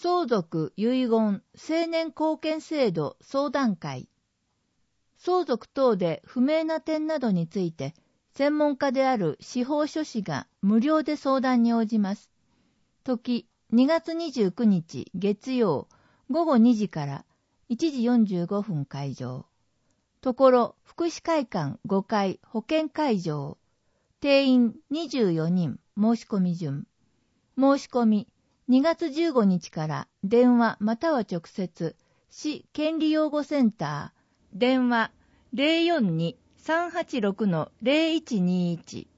相続遺言成年後見制度相談会。相続等で不明な点などについて、専門家である司法書士が無料で相談に応じます。時、2月29日月曜午後2時から1時45分会場。ところ、福祉会館5階保健会場。定員24人申し込み順。申し込み2月15日から電話または直接、市権利擁護センター、電話 042-386-0121